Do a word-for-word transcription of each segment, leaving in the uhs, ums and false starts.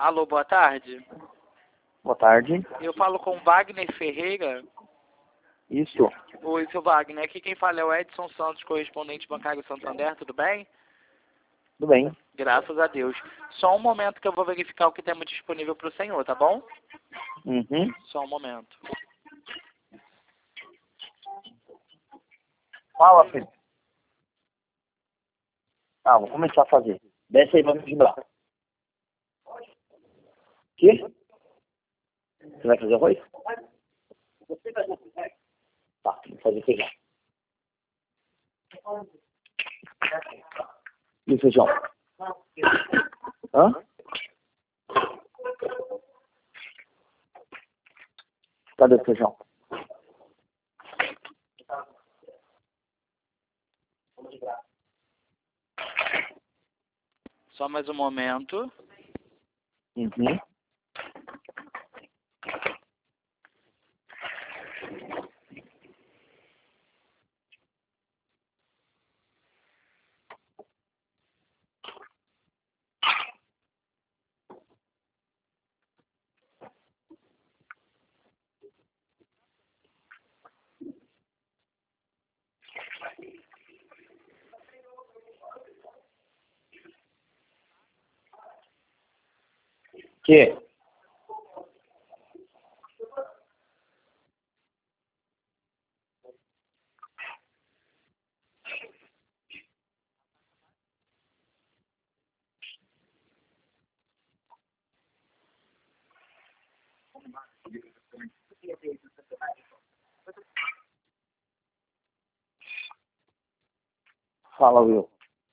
Alô, boa tarde. Boa tarde. Eu falo com Wagner Ferreira. Isso. Oi, seu Wagner. Aqui quem fala é o Edson Santos, correspondente bancário Santander. Tudo bem? Tudo bem. Graças a Deus. Só um momento que eu vou verificar o que temos disponível para o senhor, tá bom? Uhum. Só um momento. Fala, filho. Ah, vou começar a fazer. Desce aí, vamos ajudar. Quê? Você vai fazer arroz? Tá, vou fazer feijão. E o feijão? Hã? Cadê o feijão? Só mais um momento. Uhum. Que? Fala, Will.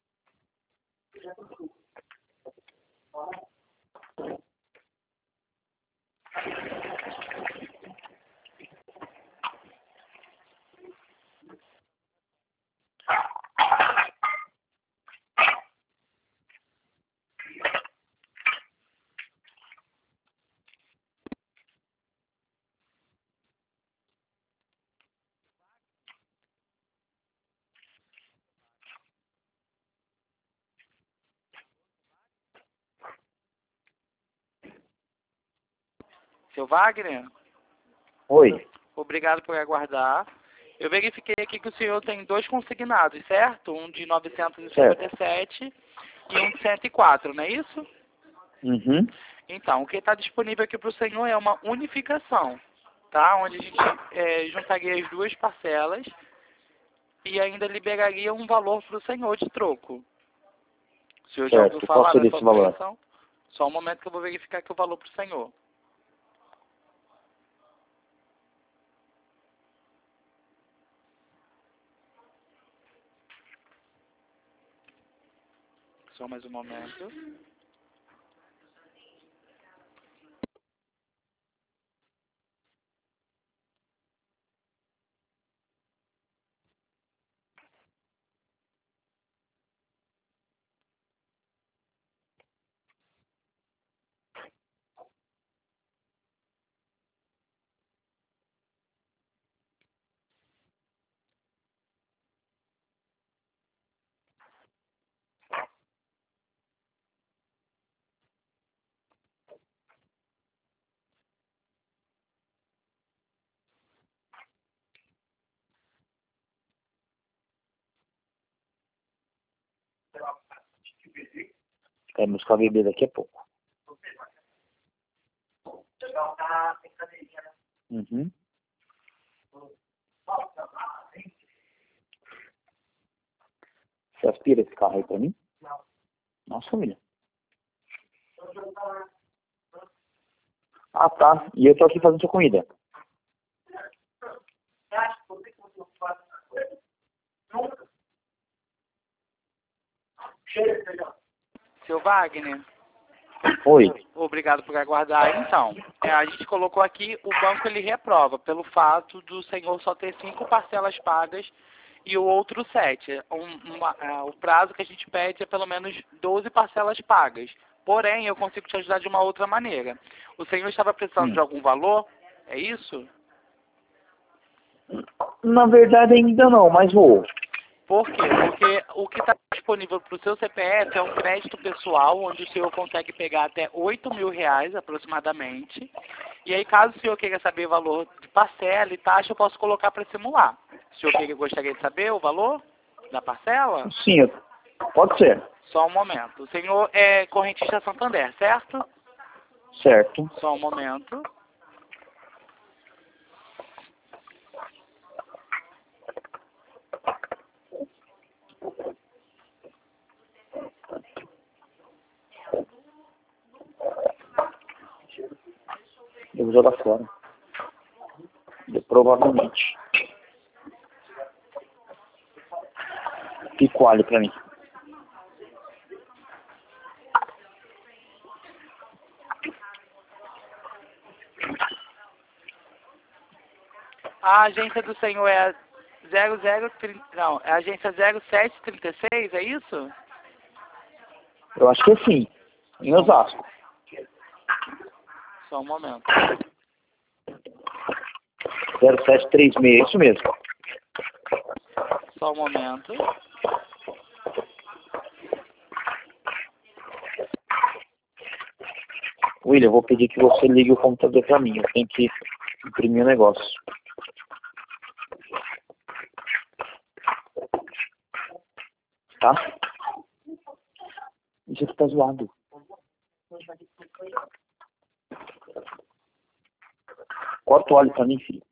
Seu Wagner? Oi. Obrigado por aguardar. Eu verifiquei aqui que o senhor tem dois consignados, certo? Um de novecentos e cinquenta e sete e um de cento e quatro, não é isso? Uhum. Então, o que está disponível aqui para o senhor é uma unificação, tá? Onde a gente é, juntaria as duas parcelas e ainda liberaria um valor para o senhor de troco. O senhor já ouviu Certo. Qual falar seria dessa esse valor? operação? Só um momento que eu vou verificar aqui o valor para o senhor. Só mais um momento. Quero buscar bebê daqui a pouco. Uhum. Você aspira esse carro aí pra mim? Nossa, família. Ah, tá. E eu tô aqui fazendo sua comida. Seu Wagner, Oi. obrigado por aguardar. Então, é, a gente colocou aqui, o banco ele reprova pelo fato do senhor só ter cinco parcelas pagas e o outro sete. Um, uma, é, o prazo que a gente pede é pelo menos doze parcelas pagas. Porém, eu consigo te ajudar de uma outra maneira. O senhor estava precisando Hum. de algum valor? É isso? Na verdade ainda não, mas vou. Por quê? Porque o que está disponível para o seu C P F é um crédito pessoal, onde o senhor consegue pegar até oito mil reais aproximadamente. E aí, caso o senhor queira saber o valor de parcela e taxa, eu posso colocar para simular. O senhor queira, gostaria de saber o valor da parcela? Sim, eu- pode ser. Só um momento. O senhor é correntista Santander, certo? Certo. Só um momento. Eu vou jogar fora. Eu, provavelmente. Pico alho pra mim. A agência do senhor é a zero zero trinta, não, é a agência zero sete trinta e seis, é isso? Eu acho que sim. Em Osasco. Só um momento. zero sete três seis, é isso mesmo. Só um momento. William, eu vou pedir que você ligue o computador pra mim. Eu tenho que imprimir o negócio. Tá? Isso aqui tá zoado. Corta o óleo pra mim, filho.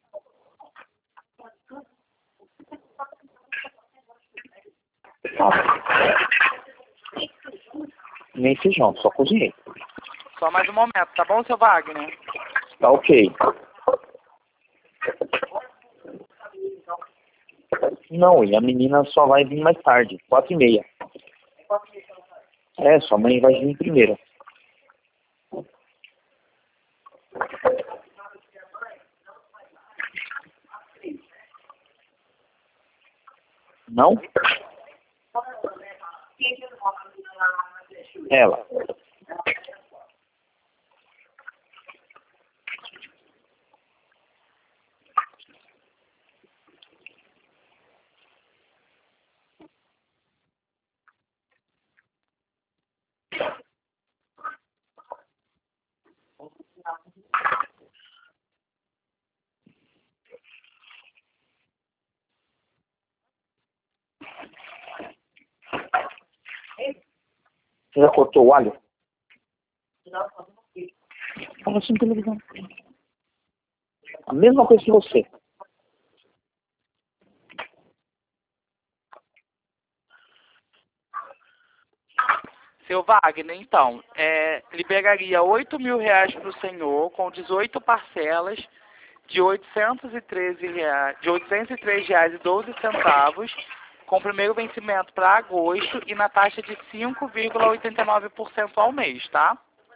Ah. Nem feijão, só cozinhei. Só mais um momento, tá bom, seu Wagner? Tá ok. Não, e a menina só vai vir mais tarde, quatro e meia. É, sua mãe vai vir primeiro. Não? Ela. Você já cortou o alho? Fala assim na televisão. A mesma coisa que você. Seu Wagner, então, é, liberaria oito mil reais para o senhor, com dezoito parcelas de oitocentos e treze reais, de oitocentos e três reais e doze centavos, com primeiro vencimento para agosto e na taxa de cinco vírgula oitenta e nove por cento ao mês, tá?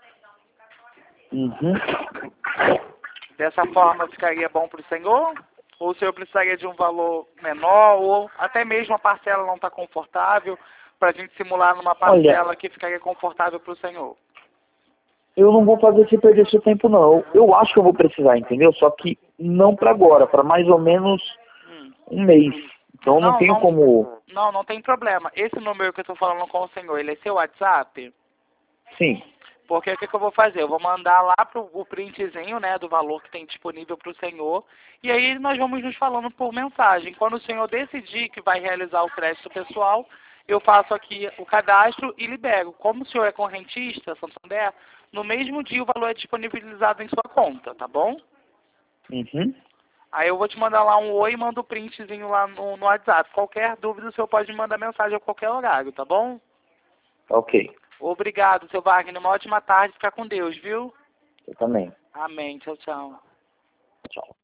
Uhum. Dessa forma ficaria bom para o senhor? Ou o senhor precisaria de um valor menor, ou até mesmo a parcela não está confortável, para a gente simular numa parcela Olha, que ficaria confortável para o senhor? eu não vou fazer você perder seu tempo, não. Eu, eu acho que eu vou precisar, entendeu? Só que não para agora, para mais ou menos Hum. um mês. Então não, Não, tenho não, como... não, não tem problema. Esse número que eu estou falando com o senhor, ele é seu WhatsApp? Sim. Porque o que, que eu vou fazer? Eu vou mandar lá pro, o printzinho, né, do valor que tem disponível para o senhor. E aí nós vamos nos falando por mensagem. Quando o senhor decidir que vai realizar o crédito pessoal, eu faço aqui o cadastro e libero. Como o senhor é correntista, Santander, no mesmo dia o valor é disponibilizado em sua conta, tá bom? Uhum. Aí eu vou te mandar lá um oi e mando o printzinho lá no, no WhatsApp. Qualquer dúvida o senhor pode me mandar mensagem a qualquer horário, tá bom? Ok. Obrigado, seu Wagner. Uma ótima tarde. Fica com Deus, viu? Eu também. Amém. Tchau, tchau. Tchau.